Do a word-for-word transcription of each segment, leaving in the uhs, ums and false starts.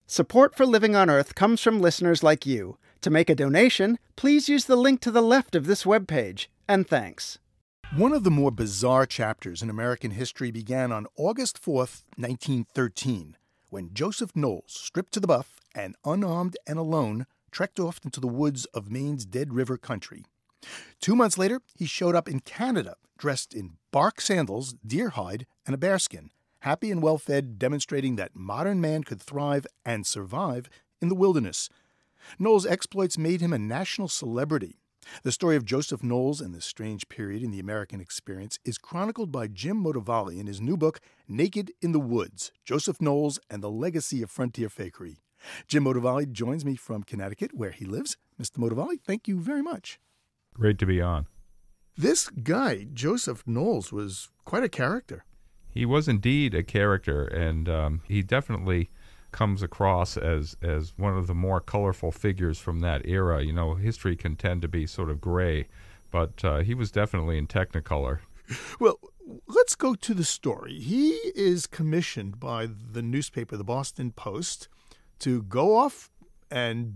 Support for Living on Earth comes from listeners like you. To make a donation, please use the link to the left of this webpage. And thanks. One of the more bizarre chapters in American history began on August fourth, nineteen thirteen, when Joseph Knowles, stripped to the buff and unarmed and alone, trekked off into the woods of Maine's Dead River country. Two months later, he showed up in Canada, dressed in bark sandals, deer hide, and a bearskin, happy and well-fed, demonstrating that modern man could thrive and survive in the wilderness. Knowles' exploits made him a national celebrity. The story of Joseph Knowles and this strange period in the American experience is chronicled by Jim Motovalli in his new book, Naked in the Woods, Joseph Knowles and the Legacy of Frontier Fakery. Jim Motovalli joins me from Connecticut, where he lives. Mister Motovalli, thank you very much. Great to be on. This guy, Joseph Knowles, was quite a character. He was indeed a character, and um, he definitely comes across as, as one of the more colorful figures from that era. You know, history can tend to be sort of gray, but uh, he was definitely in Technicolor. Well, let's go to the story. He is commissioned by the newspaper, the Boston Post, to go off and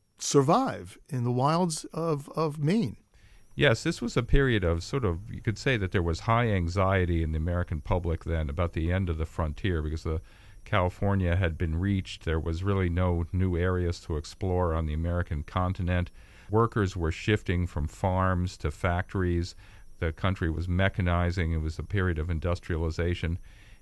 survive in the wilds of, of Maine. Yes, this was a period of sort of, you could say that there was high anxiety in the American public then about the end of the frontier, because the California had been reached. There was really no new areas to explore on the American continent. Workers were shifting from farms to factories. The country was mechanizing. It was a period of industrialization.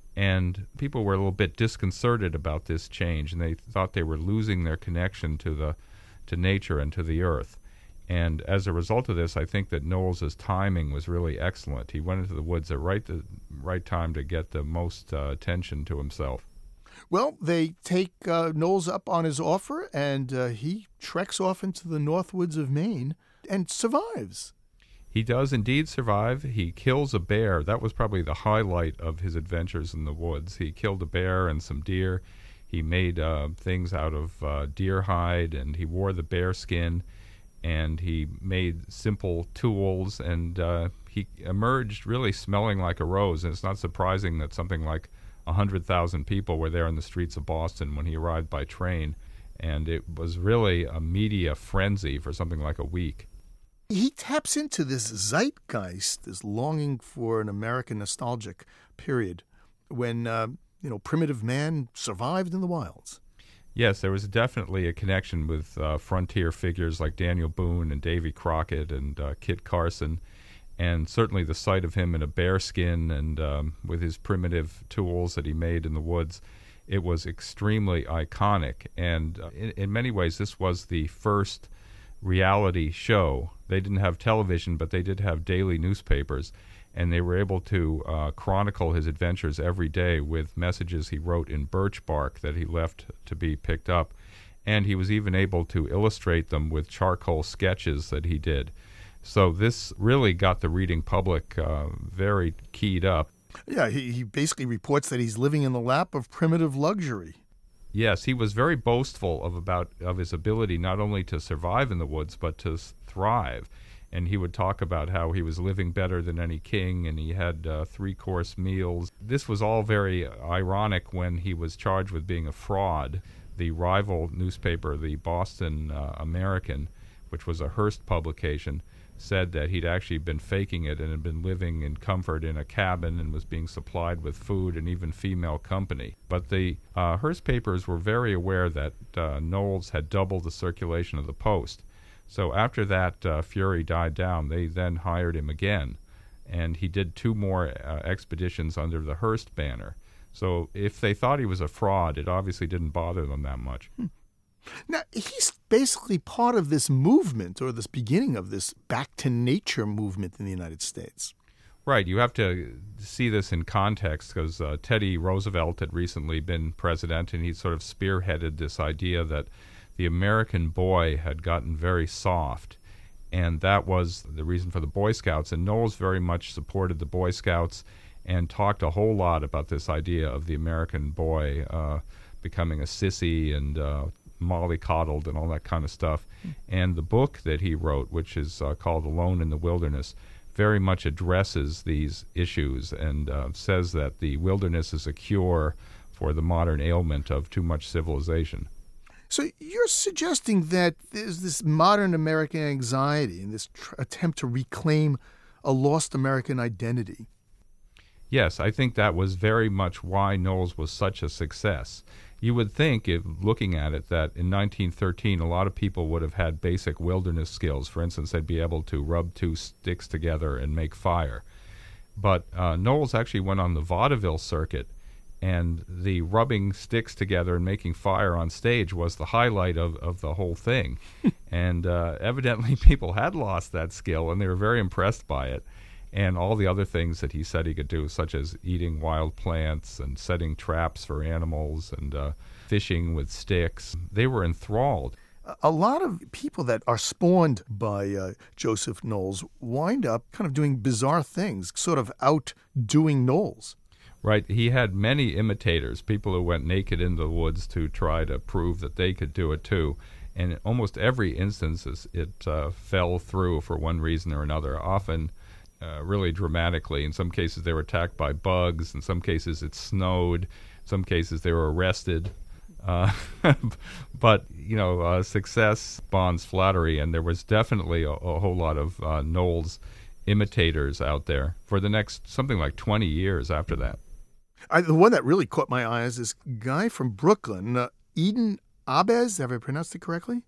And people were a little bit disconcerted about this change, and they thought they were losing their connection to the to nature and to the earth. And as a result of this, I think that Knowles' timing was really excellent. He went into the woods at right the right time to get the most uh, attention to himself. Well, they take uh, Knowles up on his offer, and uh, he treks off into the north woods of Maine and survives. He does indeed survive. He kills a bear. That was probably the highlight of his adventures in the woods. He killed a bear and some deer. He made uh, things out of uh, deer hide, and he wore the bear skin, and he made simple tools, and uh, he emerged really smelling like a rose. And it's not surprising that something like one hundred thousand people were there in the streets of Boston when he arrived by train, and it was really a media frenzy for something like a week. He taps into this zeitgeist, this longing for an American nostalgic period when, uh, you know, primitive man survived in the wilds. Yes, there was definitely a connection with uh, frontier figures like Daniel Boone and Davy Crockett and uh, Kit Carson, and certainly the sight of him in a bearskin and um, with his primitive tools that he made in the woods, it was extremely iconic. And uh, in, in many ways, this was the first reality show. They didn't have television, but they did have daily newspapers, and they were able to uh, chronicle his adventures every day with messages he wrote in birch bark that he left to be picked up. And he was even able to illustrate them with charcoal sketches that he did. So this really got the reading public uh, very keyed up. Yeah, he, he basically reports that he's living in the lap of primitive luxury. Yes, he was very boastful of about of his ability not only to survive in the woods, but to thrive. And he would talk about how he was living better than any king, and he had uh, three-course meals. This was all very ironic when he was charged with being a fraud. The rival newspaper, the Boston uh, American, which was a Hearst publication, said that he'd actually been faking it and had been living in comfort in a cabin and was being supplied with food and even female company. But the uh, Hearst papers were very aware that uh, Knowles had doubled the circulation of the Post. So after that uh, fury died down, they then hired him again, and he did two more uh, expeditions under the Hearst banner. So if they thought he was a fraud, it obviously didn't bother them that much. Hmm. Now, he's basically part of this movement, or this beginning of this back to nature movement in the United States. Right. You have to see this in context, because uh, Teddy Roosevelt had recently been president, and he sort of spearheaded this idea that the American boy had gotten very soft, and that was the reason for the Boy Scouts. And Knowles very much supported the Boy Scouts and talked a whole lot about this idea of the American boy uh, becoming a sissy and uh, mollycoddled and all that kind of stuff. Mm. And the book that he wrote, which is uh, called Alone in the Wilderness, very much addresses these issues and uh, says that the wilderness is a cure for the modern ailment of too much civilization. So you're suggesting that there's this modern American anxiety and this tr- attempt to reclaim a lost American identity. Yes, I think that was very much why Knowles was such a success. You would think, if looking at it, that in nineteen thirteen a lot of people would have had basic wilderness skills. For instance, they'd be able to rub two sticks together and make fire. But uh, Knowles actually went on the vaudeville circuit, and the rubbing sticks together and making fire on stage was the highlight of, of the whole thing. And uh, evidently people had lost that skill, and they were very impressed by it. And all the other things that he said he could do, such as eating wild plants and setting traps for animals and uh, fishing with sticks, they were enthralled. A lot of people that are spawned by uh, Joseph Knowles wind up kind of doing bizarre things, sort of outdoing Knowles. Right. He had many imitators, people who went naked into the woods to try to prove that they could do it too. And in almost every instance, it uh, fell through for one reason or another, often uh, really dramatically. In some cases, they were attacked by bugs. In some cases, it snowed. In some cases, they were arrested. Uh, but, you know, uh, success bonds flattery, and there was definitely a, a whole lot of uh, Knowles imitators out there for the next something like twenty years after that. I, the one that really caught my eye is this guy from Brooklyn, uh, Eden Ahbez. Have I pronounced it correctly?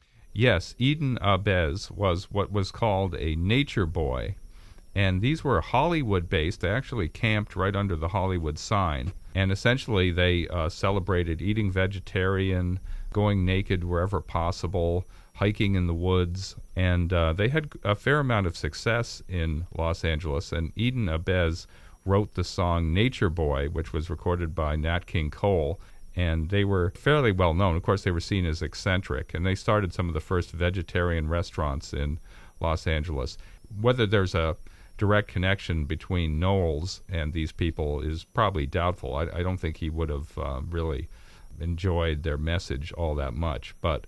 Yes, Eden Ahbez was what was called a nature boy. And these were Hollywood-based. They actually camped right under the Hollywood sign. And essentially they uh, celebrated eating vegetarian, going naked wherever possible, hiking in the woods. And uh, they had a fair amount of success in Los Angeles. And Eden Ahbez wrote the song Nature Boy, which was recorded by Nat King Cole. And they were fairly well known. Of course, they were seen as eccentric. And they started some of the first vegetarian restaurants in Los Angeles. Whether there's a direct connection between Knowles and these people is probably doubtful. I, I don't think he would have uh, really enjoyed their message all that much. But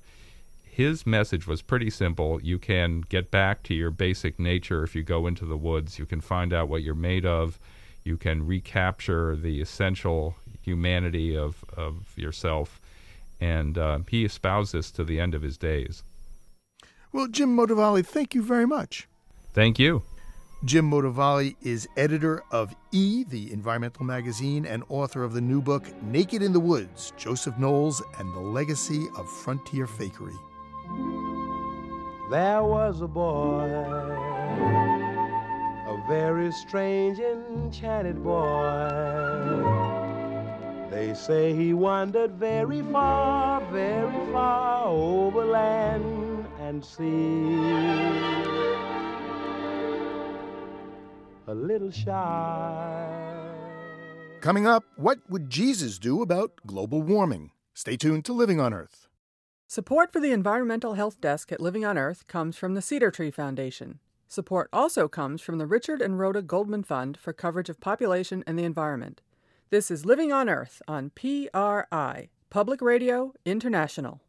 his message was pretty simple. You can get back to your basic nature if you go into the woods. You can find out what you're made of. You can recapture the essential humanity of, of yourself. And uh, he espoused this to the end of his days. Well, Jim Motovalli, thank you very much. Thank you. Jim Motovalli is editor of E!, the environmental magazine, and author of the new book, Naked in the Woods, Joseph Knowles and the Legacy of Frontier Fakery. There was a boy, a very strange, enchanted boy. They say he wandered very far, very far over land and sea. A little shy. Coming up, what would Jesus do about global warming? Stay tuned to Living on Earth. Support for the Environmental Health Desk at Living on Earth comes from the Cedar Tree Foundation. Support also comes from the Richard and Rhoda Goldman Fund for coverage of population and the environment. This is Living on Earth on P R I, Public Radio International.